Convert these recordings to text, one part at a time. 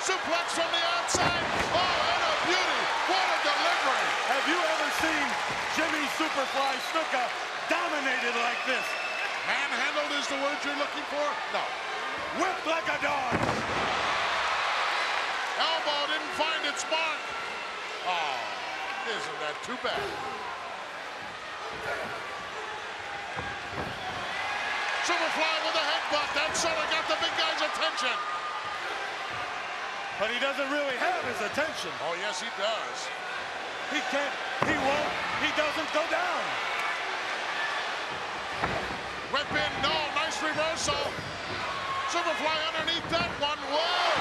Suplex from the outside. Oh, and a beauty. What a delivery. Have you ever seen Jimmy Superfly Snuka dominated like this? Manhandled is the word you're looking for? No. Whipped like a dog. Elbow didn't find its mark. Oh, isn't that too bad? Superfly with a headbutt. That sort of got the big guy's attention. But he doesn't really have his attention. Oh, yes, he does. He can't, he won't, he doesn't go down. Whip in, no, nice reversal. Superfly underneath that one, whoa!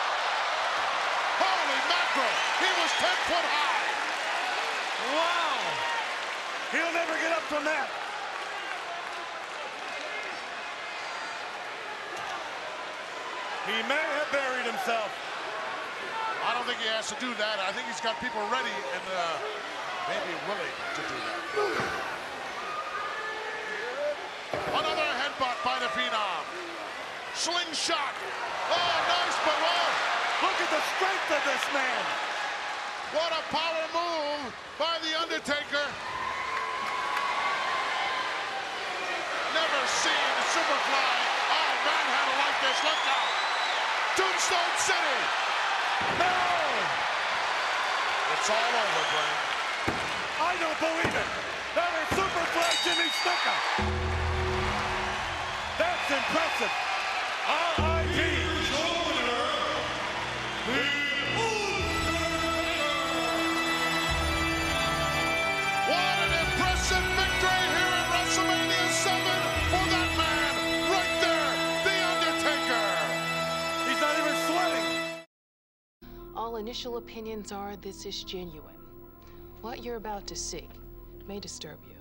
Holy mackerel, he was 10 foot high. Wow! He'll never get up from that. He may have buried himself. I don't think he has to do that. I think he's got people ready and maybe willing to do that. Another headbutt by the Phenom. Slingshot. Oh, nice, but look at the strength of this man. What a power move by The Undertaker. Never seen Superfly. Oh, manhandle like this. Look out. Tombstone City. No! It's all over, Brian. I don't believe it. That is Superfly Jimmy Snuka. That's impressive. R.I.P. What an impressive victory here at WrestleMania 7 for that man right there, The Undertaker. He's not even sweating. All initial opinions are this is genuine. What you're about to see may disturb you.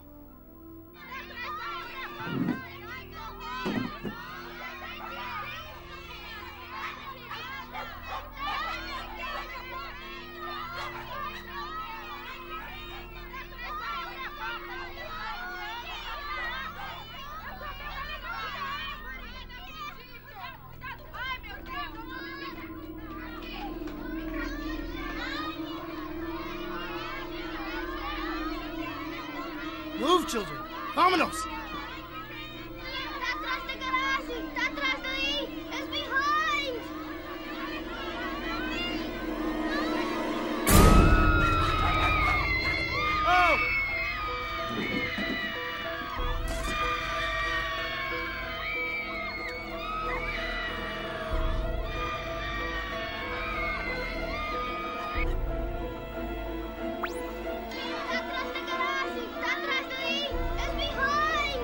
Move, children. Vámonos. Está atrás de garage. Está atrás de ahí. It's behind. Oh! Está atrás de garage. Está atrás de ahí. It's behind.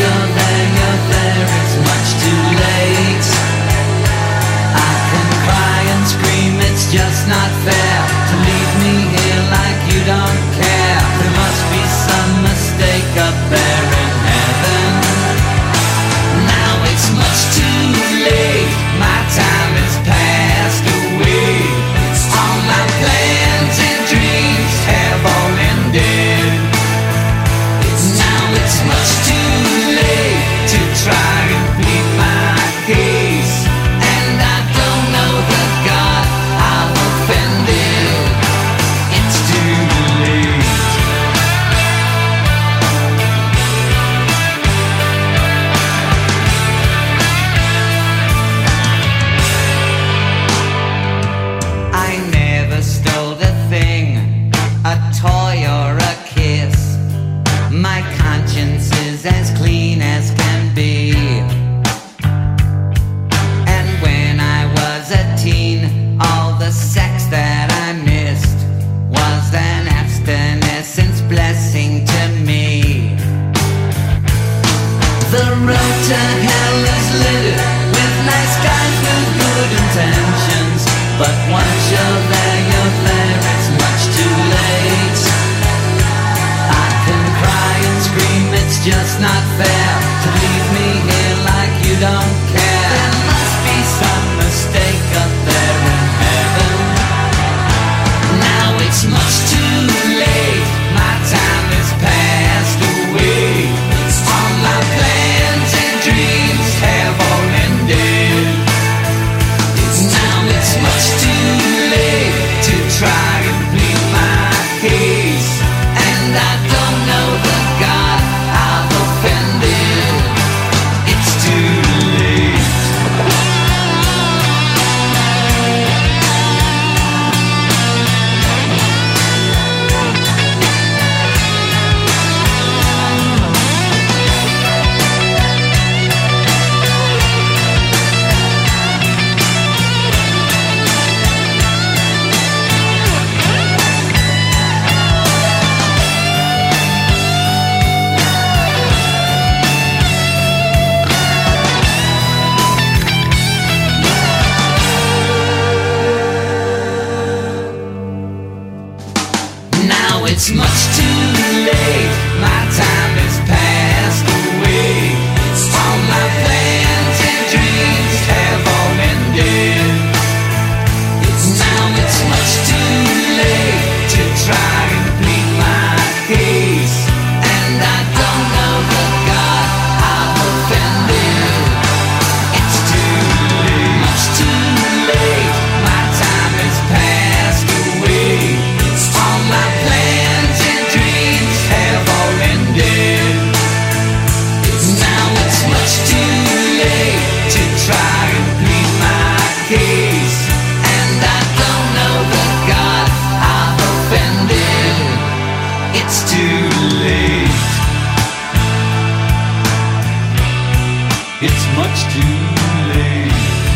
you're there, it's much too late. I can cry and scream, it's just not fair to leave me here like you don't care. There must be some mistake up there in heaven. Now it's much too late, my time has passed away. All my plans and dreams have all ended. Now it's much too late to try and plead my case, and I don't know the God I've offended. It's too late. I never stole a thing, a toy or a kiss. My conscience is as clean as can be. And when I was a teen, all the sex that I missed was an abstinence blessing to me. The road to hell is littered with nice guys with good intentions, but once you're there, it's much too late. I can cry and scream, it's just not fair to leave me here like you don't care. There must be some mistake up there in heaven. Now it's much too late, my time has passed away. All my plans and dreams have all ended. Now it's much too late to try and plead my case, and I don't know the God I've offended. It's too late. Now it's much too late, my time has passed away. All my plans and dreams have all ended. Now it's much too late to try and plead my case, and I don't know the God I've offended. It's too late, much too late, my time has passed away. All my plans and dreams have all ended. Now it's much too late to try and plead my case, and I don't know the God I've offended. It's too late. It's much too late.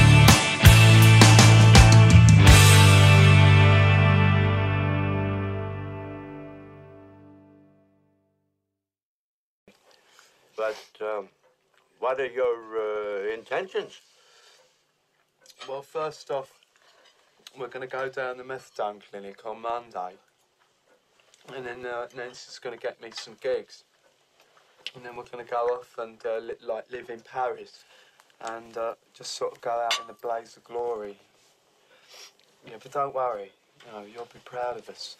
But what are your intentions? Well, first off, we're going to go down the methadone clinic on Monday, and then Nancy's going to get me some gigs, and then we're going to go off and live in Paris, and just sort of go out in a blaze of glory. Yeah, but don't worry, you'll be proud of us.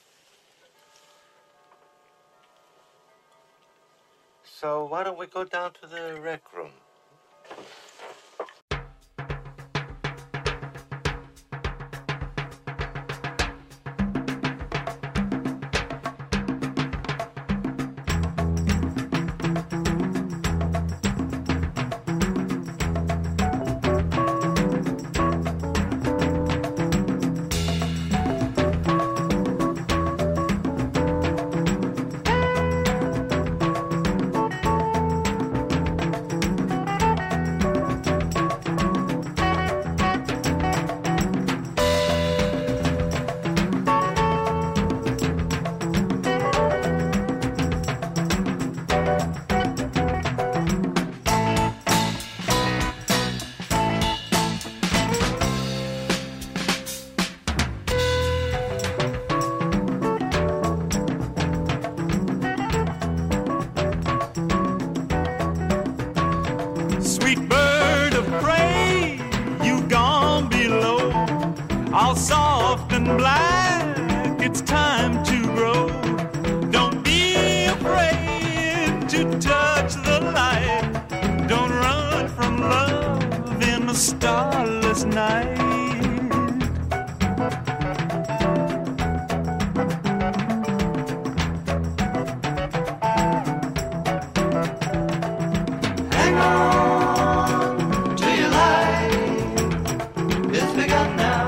So why don't we go down to the rec room? turning black, it's time to grow. Don't be afraid to touch the light. Don't run from love in a starless night. Hang on to your life, it's begun now.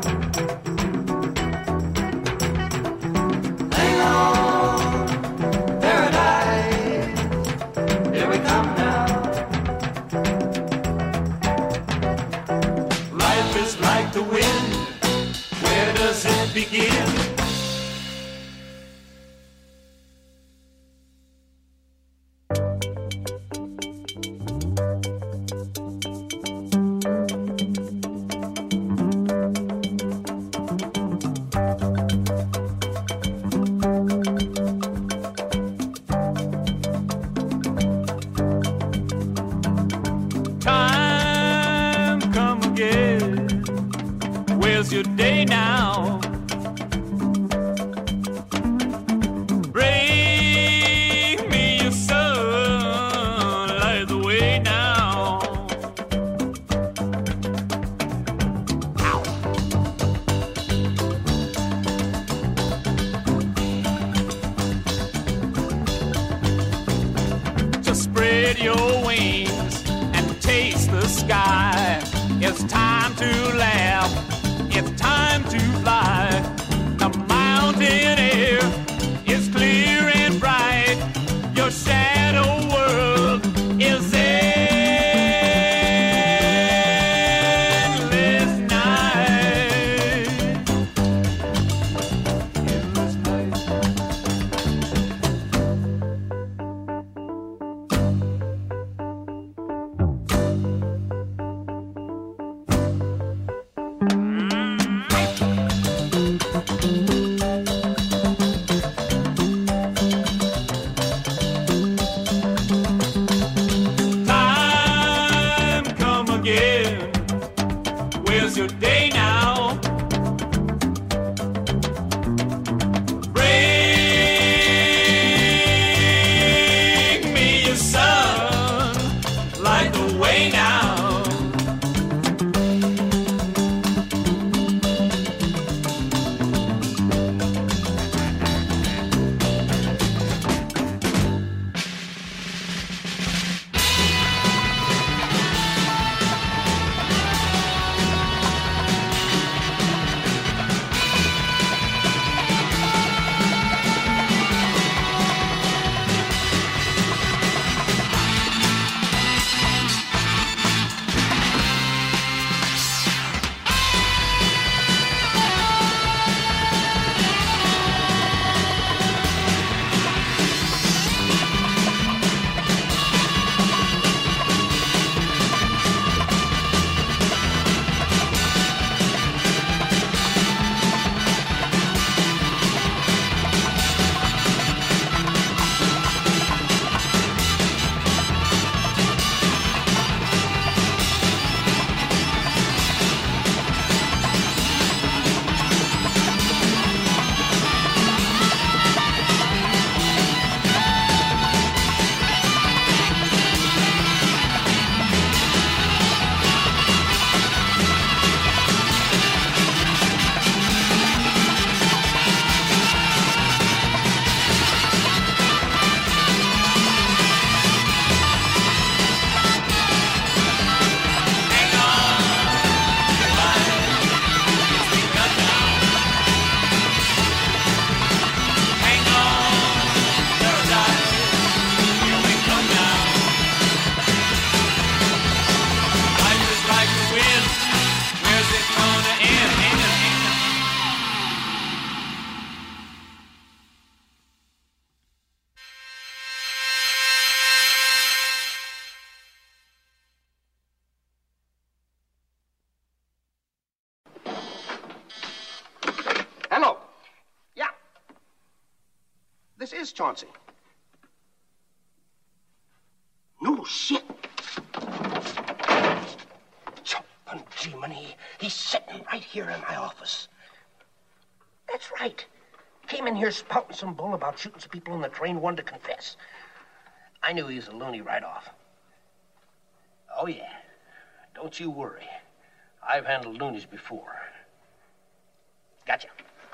Hang on, paradise, here we come now. Life is like the wind, where does it begin? Time come again. Where's your day now? Bring me your sun, light the way now. Just spread your wings and taste the sky. It's time to laugh. It's time to fly. The mountain air is clear and bright. Your shadow world is endless night. Endless night. Time come again. Where's your day now? Bring me your sun, light the way now. Hello. Yeah. This is Chauncey. No shit. Jumpin' Jiminy. He's sitting right here in my office. That's right. Came in here spouting some bull about shooting some people on the train, wanted to confess. I knew he was a loony right off. Oh, yeah. Don't you worry. I've handled loonies before. Gotcha.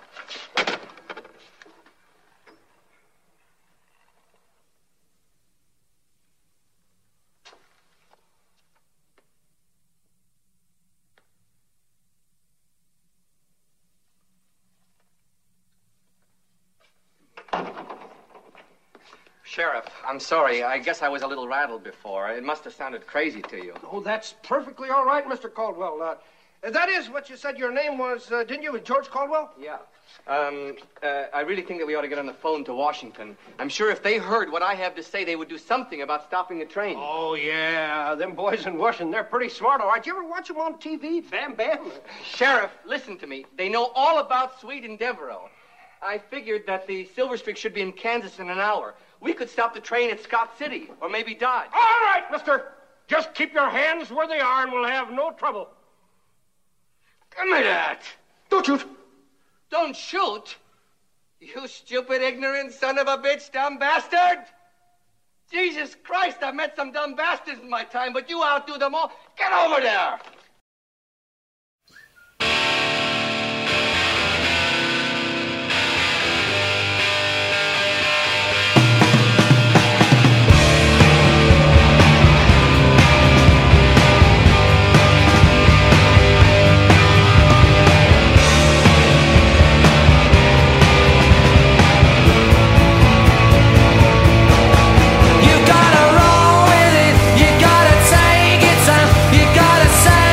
Sheriff, I'm sorry. I guess I was a little rattled before. It must have sounded crazy to you. Oh, that's perfectly all right, Mr. Caldwell. That is what you said your name was, didn't you? George Caldwell? Yeah. I really think that we ought to get on the phone to Washington. I'm sure if they heard what I have to say, they would do something about stopping the train. Oh, yeah. Them boys in Washington, they're pretty smart, all right. You ever watch them on TV? Bam, bam. Sheriff, listen to me. They know all about Sweet and Devereaux. I figured that the Silver Streak should be in Kansas in an hour. We could stop the train at Scott City, or maybe Dodge. All right, mister. Just keep your hands where they are, and we'll have no trouble. Give me that. Don't shoot. Don't shoot? You stupid, ignorant son of a bitch, dumb bastard! Jesus Christ, I've met some dumb bastards in my time, but you outdo them all. Get over there! You gotta roll with it, you gotta take it, son. You gotta say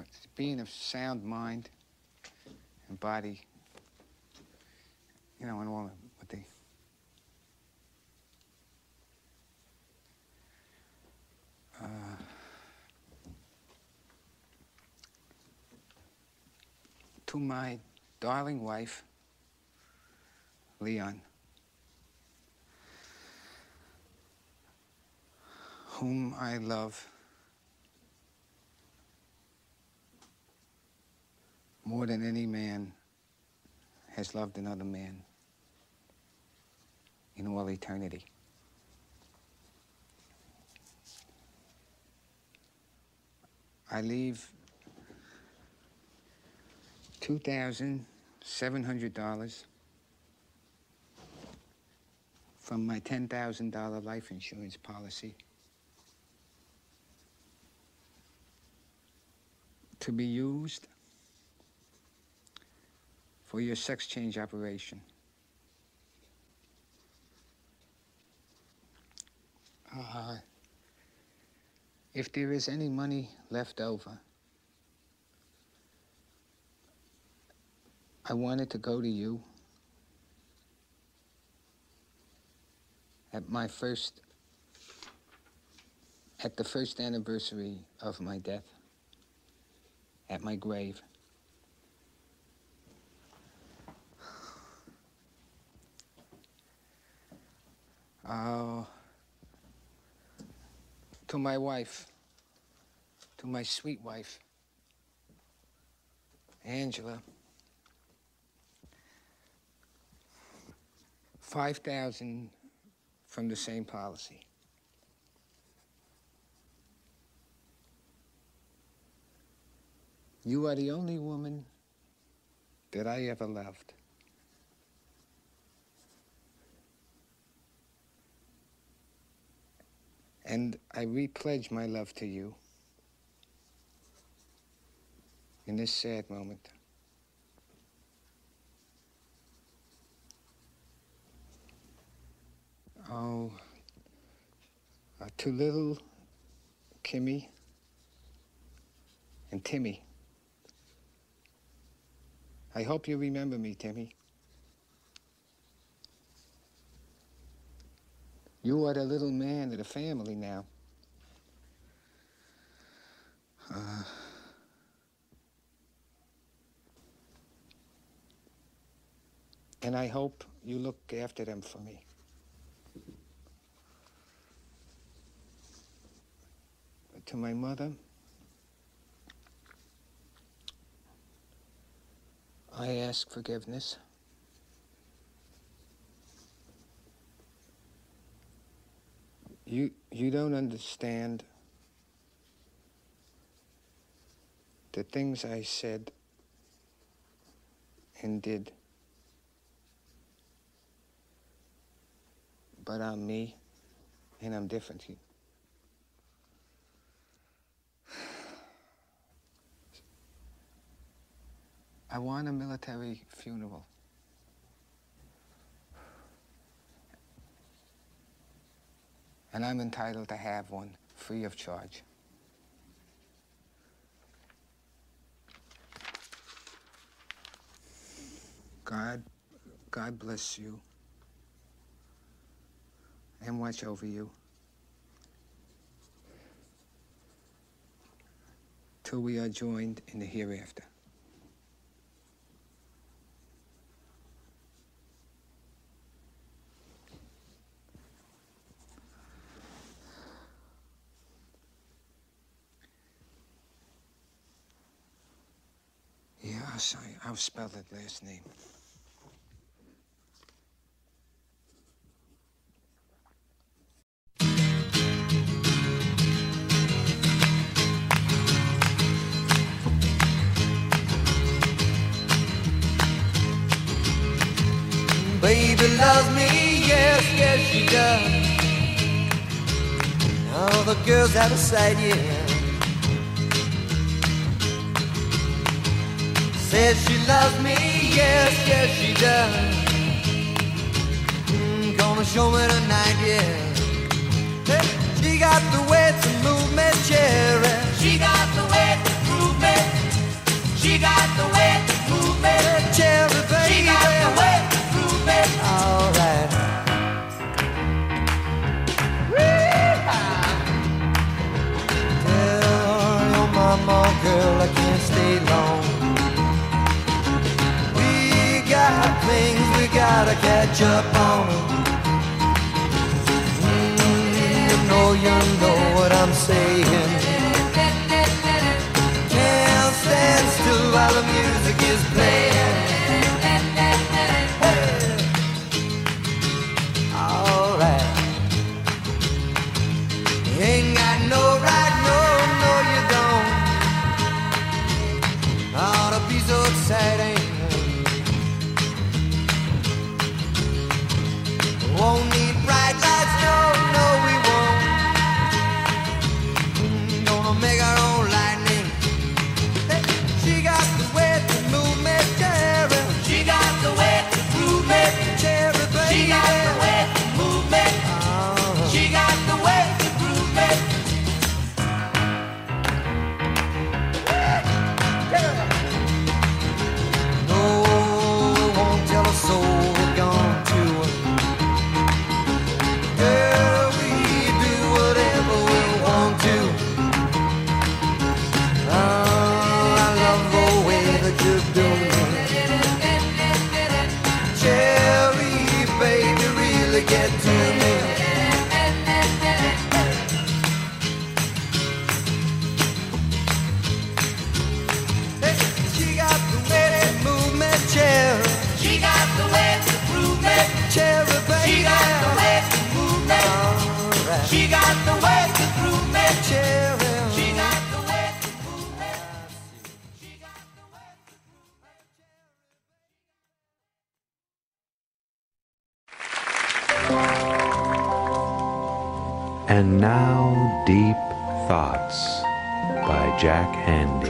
it's being of sound mind and body, you know, and all what they... to my darling wife, Leon, whom I love more than any man has loved another man in all eternity. I leave $2,700 from my $10,000 life insurance policy to be used for your sex change operation. If there is any money left over, I want it to go to you at the first anniversary of my death, at my grave. To my wife, to my sweet wife, Angela, $5,000 from the same policy. You are the only woman that I ever loved. And I repledge my love to you in this sad moment. Oh, to little Kimmy and Timmy. I hope you remember me, Timmy. You are the little man of the family now. And I hope you look after them for me. To my mother, I ask forgiveness. You don't understand the things I said and did. But I'm me, and I'm different. I want a military funeral. And I'm entitled to have one free of charge. God bless you and watch over you till we are joined in the hereafter. I'll spell that last name. Baby loves me, yes, yes she does. All the girls out of sight, yeah. Says she loves me, yes, yes she does. Gonna show me tonight, yeah. She got the way to move me, cherry. She got the way to move me. She got the way to move me. Cherry baby. She got the way to move me. All right. Tell your mama, girl, I can't stay long. We got things we gotta catch up on. You know what I'm saying. Can't stand still while the music is playing. Hey. All right. You ain't got no right, no, you don't. Ought to be so exciting. Won't need bright lights, no, we won't. Make our own lightning. She got the way to move me, Cherry. She got the way to move me, Cherry baby. She got the way to move me. She got the way to move me. No, won't tell a soul we're gone to. Girl, we do whatever we want to. Cherry, baby, really get to me. Hey, she got the way to move me, Cherry. She got the way to prove me, Cherry, baby. She got the way to move me. Right. She got the way to prove me, Cherry. She got the way to prove me. She got the way to prove me. And now, Deep Thoughts by Jack Handey.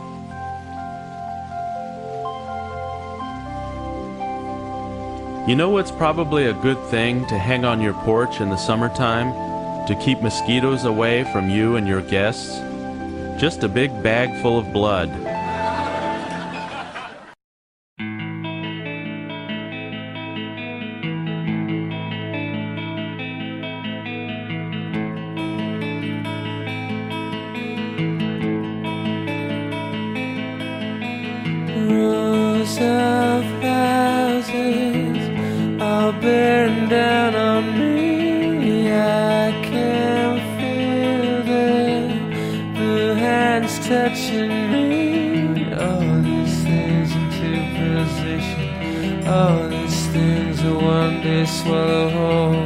You know what's probably a good thing to hang on your porch in the summertime to keep mosquitoes away from you and your guests? Just a big bag full of blood. Rows of houses all bearing down on me. I can feel the hands touching me. All these things into position. All these things will one day swallow whole.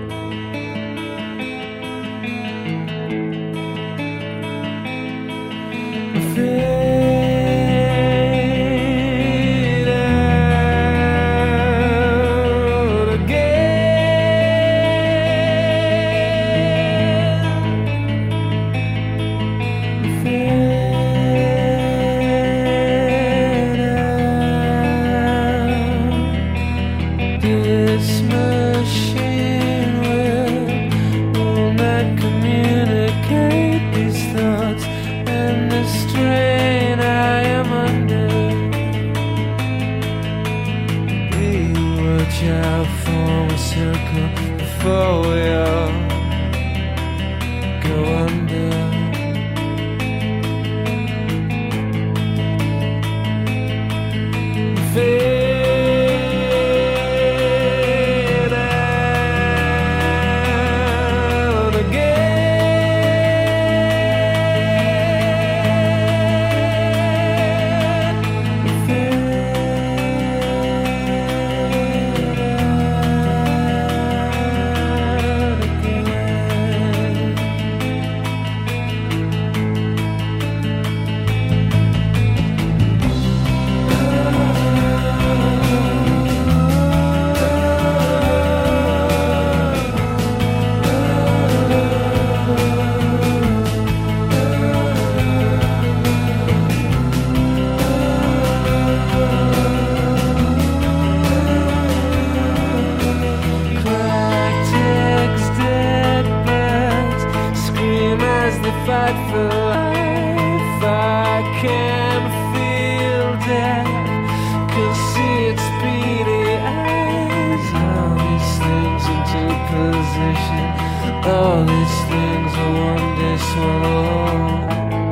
Before we all go under. Fade out again. Fade out again. All these things I one day swallow.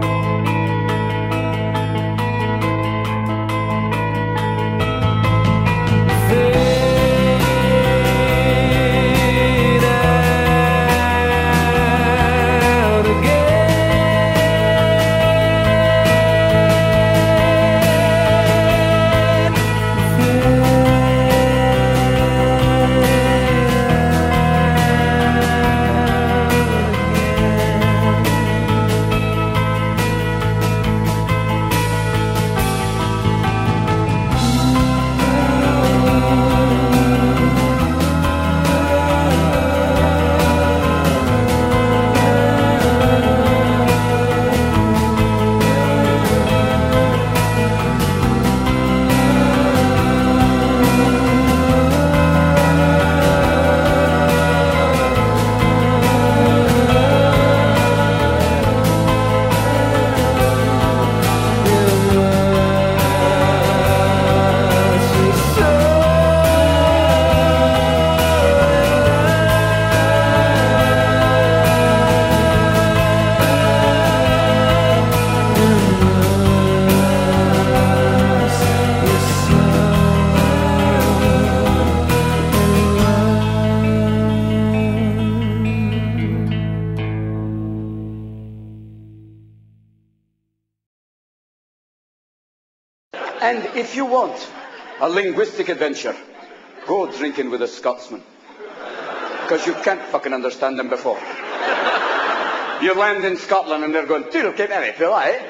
And if you want a linguistic adventure, go drinking with a Scotsman. Because you can't fucking understand them before. You land in Scotland and they're going, "Toodle, keep any Phil, eh?"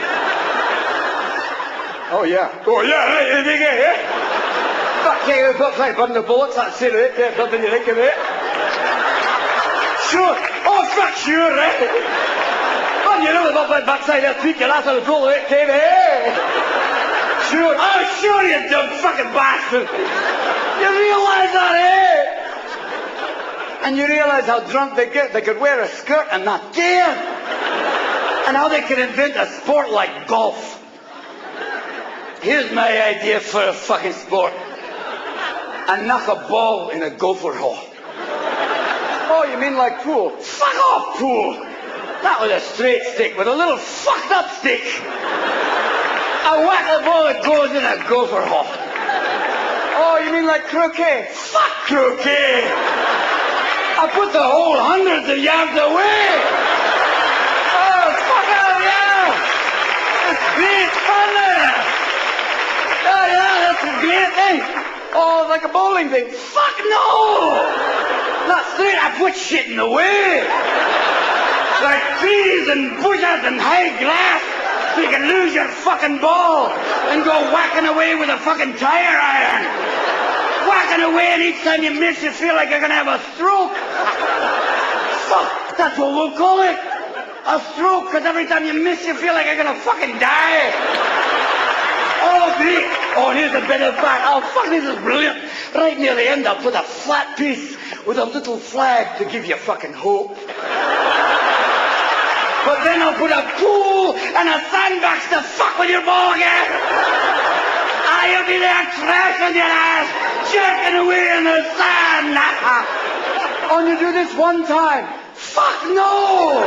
"Oh yeah." "Oh yeah, right, you think it, eh?" "Fuck you, fuck like burn the bullets, that's it, eh? There's nothing you think of it." "Sure, oh fuck sure, right?" "Oh, you know about that backside there, tweak your ass on the full of it, Dave, eh?" "Sure, oh sure, you dumb fucking bastard." You realise that, eh? And you realise how drunk they get. They could wear a skirt and not care. And how they can invent a sport like golf. Here's my idea for a fucking sport. And knock a ball in a gopher hole. "Oh, you mean like pool?" "Fuck off, pool! Not with a straight stick, with a little fucked up stick. I whack the ball that goes in a gopher hole." "Oh, you mean like croquet?" "Fuck croquet! I put the whole hundreds of yards away." "Oh, fuck out, yeah! It's great fun there! Oh, yeah, that's a great thing. Oh, like a bowling thing." "Fuck no! Not straight, I put shit in the way. Like trees and bushes and high grass, so you can lose your fucking ball and go whacking away with a fucking tire iron. Whacking away, and each time you miss, you feel like you're gonna have a stroke. Fuck, that's what we'll call it. A stroke, because every time you miss, you feel like you're gonna fucking die. Oh, great. Oh, here's a bit of back. Oh, fuck, this is brilliant. Right near the end, I'll put a flat piece with a little flag to give you fucking hope. But then I'll put a pool and a sandbox to fuck with your ball again. You'll be there trashing your ass, jerking away in the sand. Oh, you do this one time? Fuck no!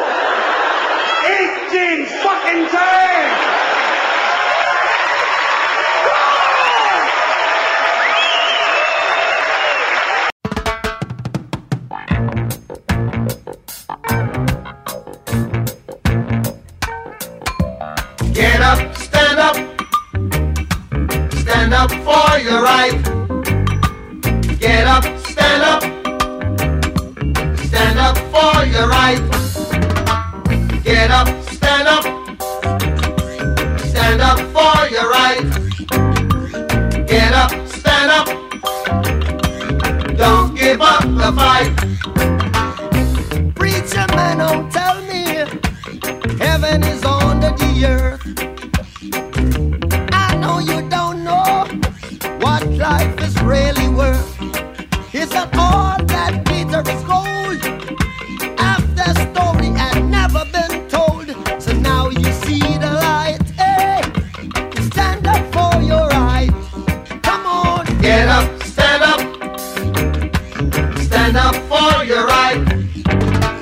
18 fucking times! Get up, stand up. Stand up for your right. Get up, stand up. Stand up for your right. Get up, stand up. Stand up for your right. Get up, stand up. Don't give up the fight. Preacher man, don't tell me heaven is under the earth. I know you don't know what life is really worth. It's not all that glitters is gold. Half the story had never been told. So now you see the light. Hey, stand up for your right. Come on. Get up, stand up. Stand up for your right.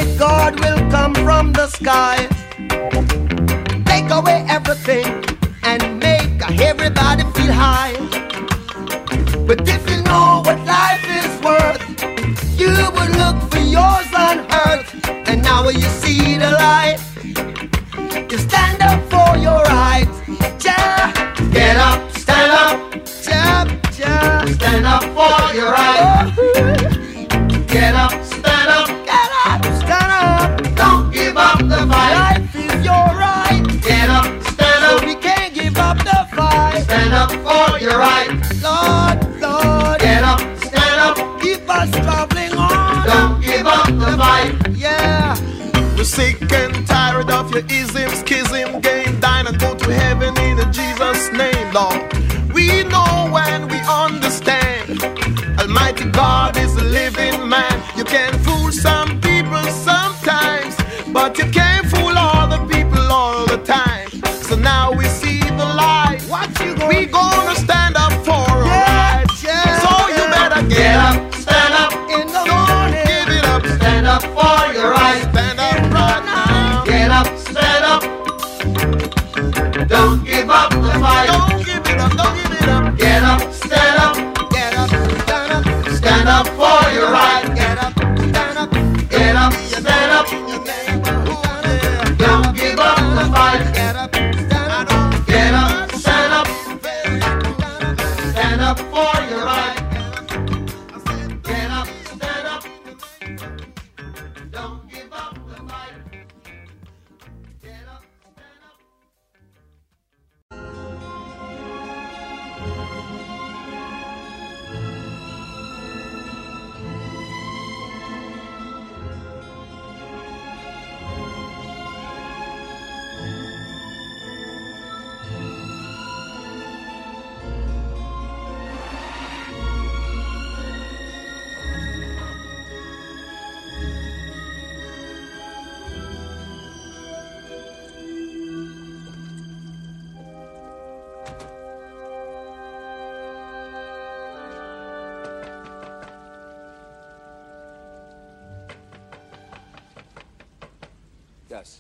God will come from the sky, take away everything and make everybody feel high. But if you know what life is worth, you would look for yours on earth. And now when you see the light, you stand up for your rights. Ja, Get up, stand up, ja, ja. stand up for your right. Get up, stand up, Get up, stand up. don't give up the fight. Life is your right. Get up, stand So up, we can't give up the fight. stand up for your right. Lord, Lord, Get up, stand up, keep us traveling on. don't give up the fight. Yeah. We're sick and tired of your ism, schism, game, dine and go to heaven in Jesus' name, Lord. We know and we understand Almighty God is a living man. You can fool some people sometimes, but you can't fool all the people all the time. So now we see the light. We gonna stand up for our rights. So you better Get up, stand up, In the morning. give it up, stand up for your right. stand up right now. Get up, stand up, don't give up the fight. Don't give it up, don't give it up. Get up, stand up, Get up, stand up. stand up for your right. Get up, stand up. Get up, stand up, don't give up the fight. Get up, stand up. Get up, stand up, stand up for your right. Get up, stand up, don't give up the fight. Get up, stand up. Gus.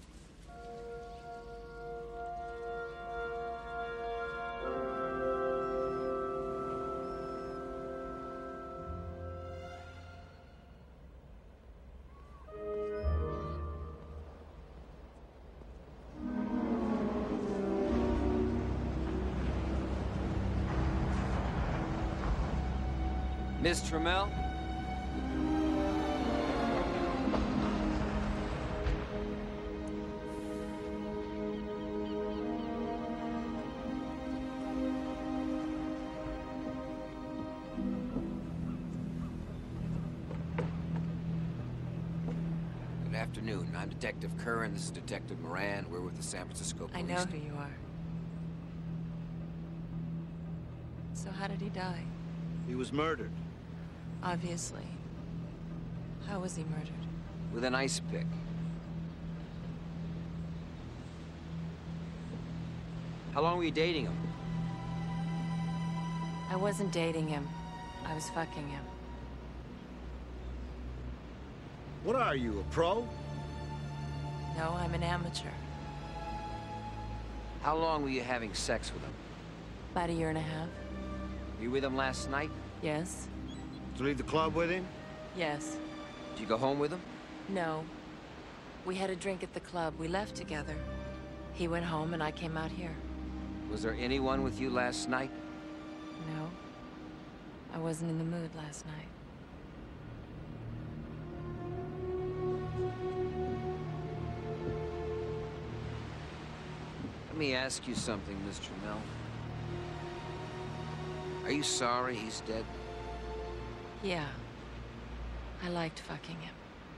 Miss Trammell? Good afternoon. I'm Detective Curran. This is Detective Moran. We're with the San Francisco Police. I know who you are. So how did he die? He was murdered. Obviously. How was he murdered? With an ice pick. How long were you dating him? I wasn't dating him. I was fucking him. What are you, a pro? No, I'm an amateur. How long were you having sex with him? About a year and a half. Were you with him last night? Yes. Did you leave the club with him? Yes. Did you go home with him? No. We had a drink at the club. We left together. He went home and I came out here. Was there anyone with you last night? No. I wasn't in the mood last night. Let me ask you something, Miss Trammell. Are you sorry he's dead? Yeah. I liked fucking him.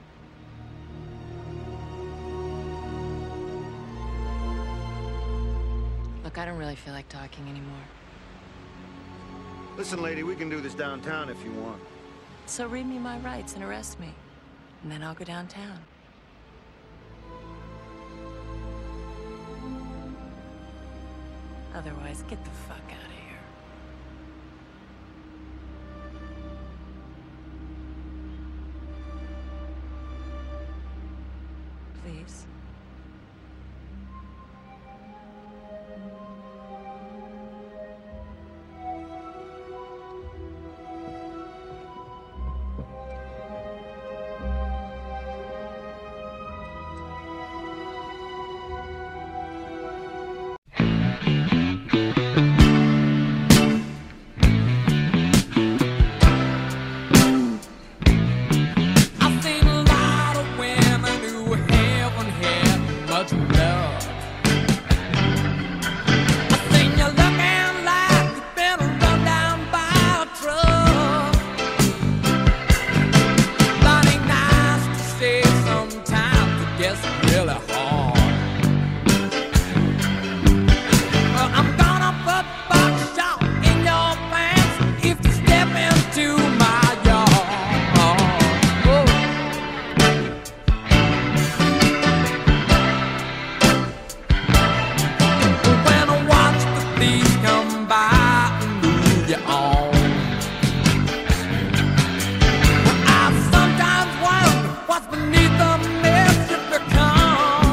Look, I don't really feel like talking anymore. Listen, lady, we can do this downtown if you want. So read me my rights and arrest me. And then I'll go downtown. Otherwise, get the fuck out of here. ways. I've seen a lot of women who haven't had much love. I've seen you looking like you've been run down by a truck. That ain't nice to say sometimes, it gets really hard. Well, I'm gonna put buckshot in your pants if you step into my yard. When I watch the thieves come by and move you on, I sometimes wonder what's beneath the mess you've become.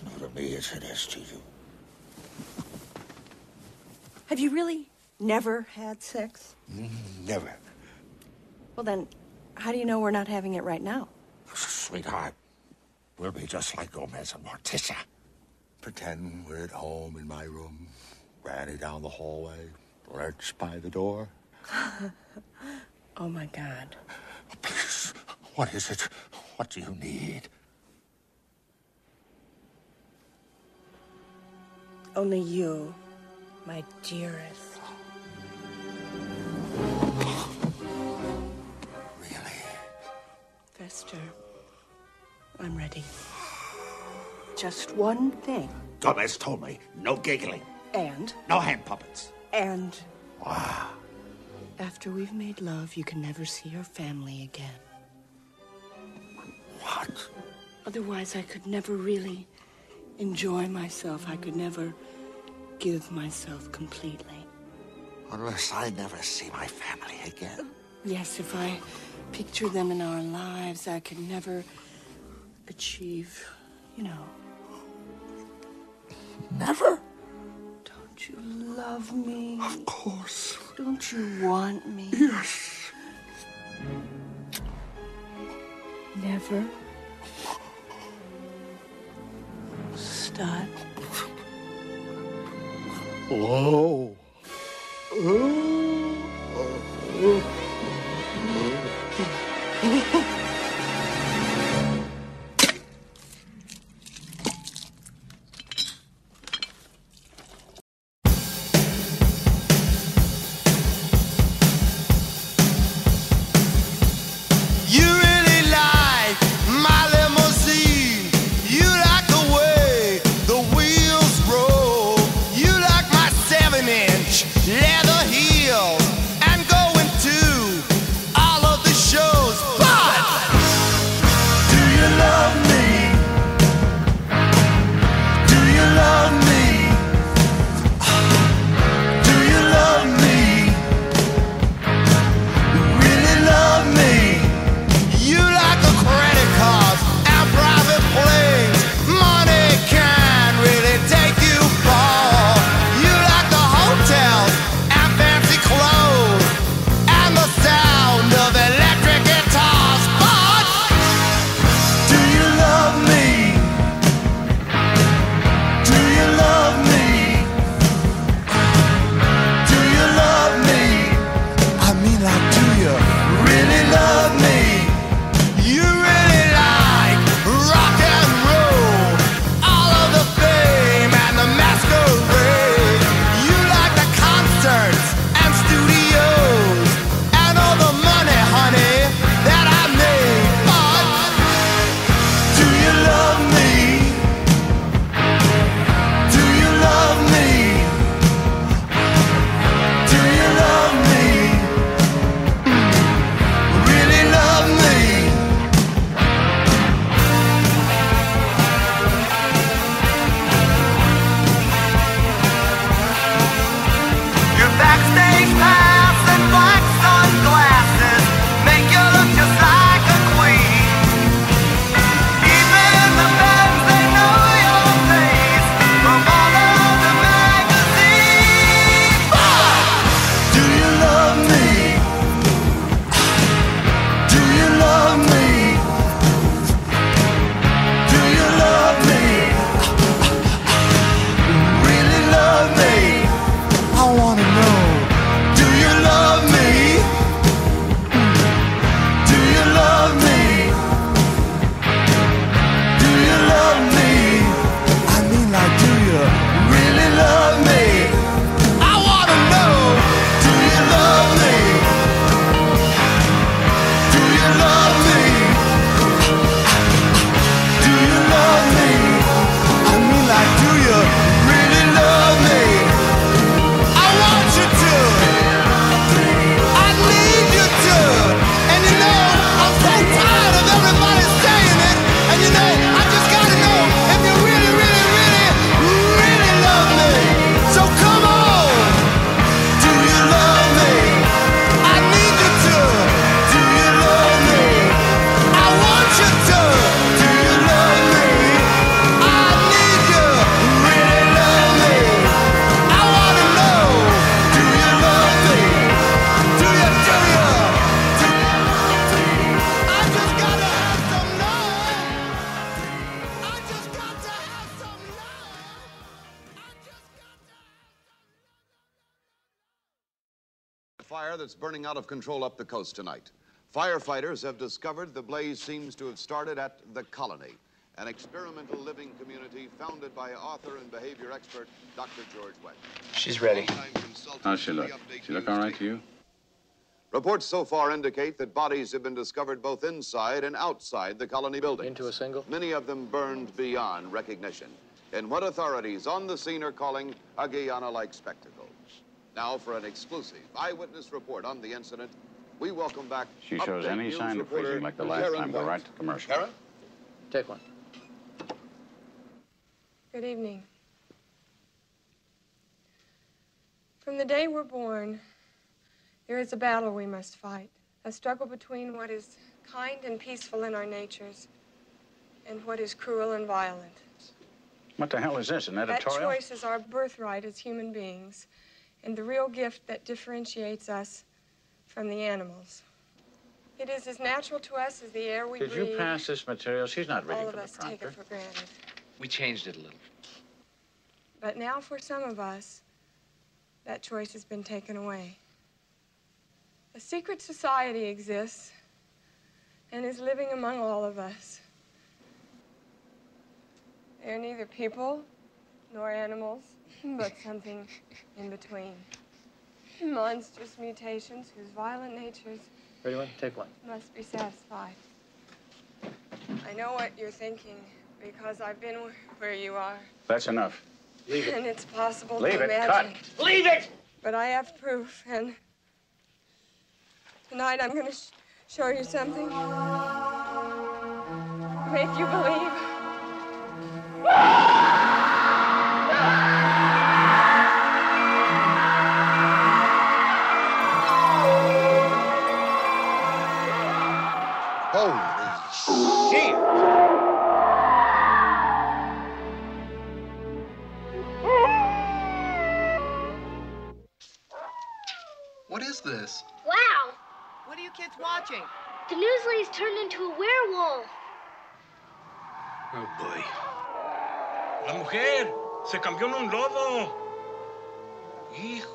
It's new to me as it is to you. Have you really never had sex? Never. Well, then, how do you know we're not having it right now? Sweetheart, we'll be just like Gomez and Morticia. Pretend we're at home in my room, Granny down the hallway, Lurch by the door. Oh, my God. Please, what is it? What do you need? Only you, my dearest. Really? Fester, I'm ready. Just one thing. Gomez told me, no giggling. And? No hand puppets. And? Wow. After we've made love, you can never see your family again. What? Otherwise, I could never really enjoy myself. I could never give myself completely. Unless I never see my family again. Yes, if I picture them in our lives, I could never achieve, you know. Never? Don't you love me? Of course. Don't you want me? Yes. Never stop. Whoa. You really like my limousine. You like the way the wheels roll. You like my 7-inch leather heels and going to all of the shows. But fire that's burning out of control up the coast tonight. Firefighters have discovered the blaze seems to have started at The Colony, an experimental living community founded by author and behavior expert Dr. George Webb. She's ready. How's she look? She look all right to you? Reports so far indicate that bodies have been discovered both inside and outside the Colony building. Into a single? Many of them burned beyond recognition in what authorities on the scene are calling a Guyana-like spectacle. Now for an exclusive eyewitness report on the incident, we welcome back She shows any sign of freezing like the last time, go right to commercial. Karen? Take one. Good evening. From the day we're born, there is a battle we must fight, a struggle between what is kind and peaceful in our natures and what is cruel and violent. What the hell is this, an editorial? That choice is our birthright as human beings and the real gift that differentiates us from the animals. It is as natural to us as the air we breathe. Did you pass this material? She's not ready All for of the us take prompter. it for granted. We changed it a little. But now for some of us, that choice has been taken away. A secret society exists and is living among all of us. They are neither people nor animals, but something in between. Monstrous mutations whose violent natures Ready one? Take one. must be satisfied. I know what you're thinking because I've been where you are. That's enough. Leave it. And it's possible Leave to it. imagine. Cut. Leave it! But I have proof, and tonight I'm going to show you something. Make you believe. Holy shit! What is this? Wow! What are you kids watching? The newsley's turned into a werewolf. Oh, boy. La mujer se cambió en un lobo. Hijo.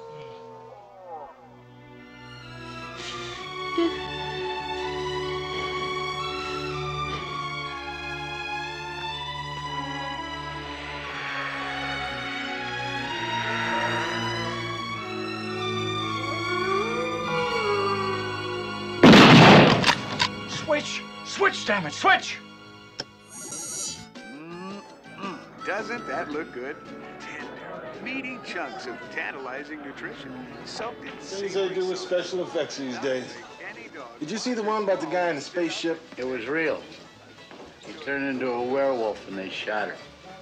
Switch! Switch, damn it, switch! Doesn't that look good? Tender, meaty chunks of tantalizing nutrition, soaked in Things they do with special effects these days. Did you see the one about the guy in the spaceship? It was real. He turned into a werewolf and they shot her.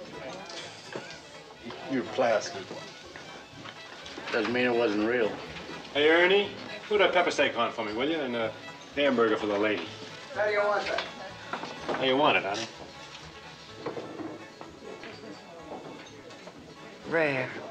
You're plastic. Doesn't mean it wasn't real. Hey, Ernie, put a pepper steak on for me, will you? And a hamburger for the lady. How do you want that? How you want it, honey? Rare.